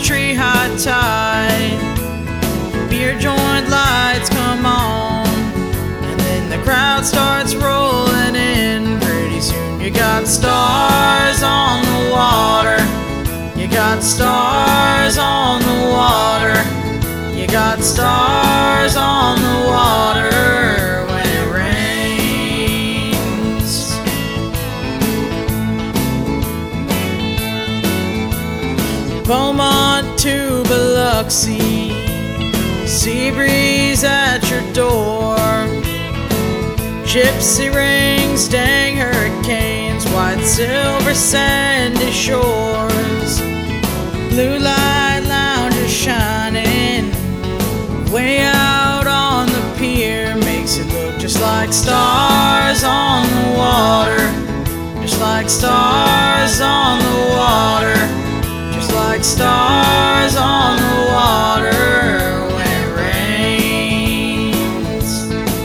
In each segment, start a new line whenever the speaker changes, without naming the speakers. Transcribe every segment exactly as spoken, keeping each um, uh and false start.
country high tide. Beer joint lights come on, and then the crowd starts rolling in. Pretty soon you got stars on the water. You got stars on the water. You got stars on the water when it rains. Beaumont to Biloxi, sea breeze at your door. Gypsy rings, dang hurricanes, white silver sandy shores. Blue light lounges shining way out on the pier, makes it look just like stars on the water. Just like stars on the water. Just like stars on the water when it rains.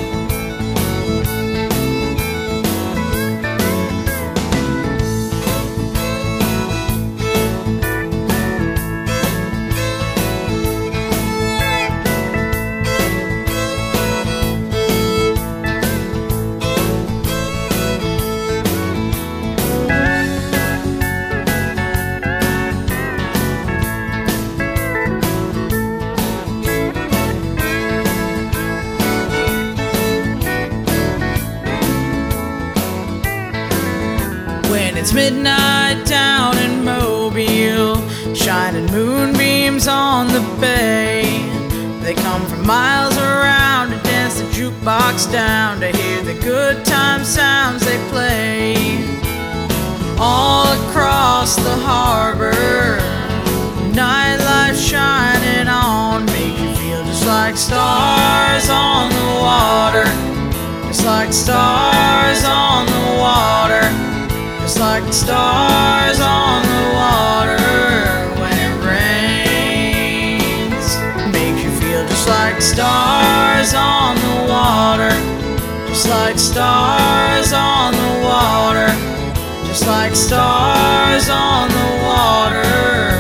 When it's midnight down in Mobile, shining moonbeams on the bay, they come from miles around to dance the jukebox down, to hear the good time sounds they play. All across the harbor, nightlife shining on, make you feel just like stars on the water. Just like stars on the water. Just like the stars on the water when it rains. Makes you feel just like stars on the water. Just like stars on the water. Just like stars on the water.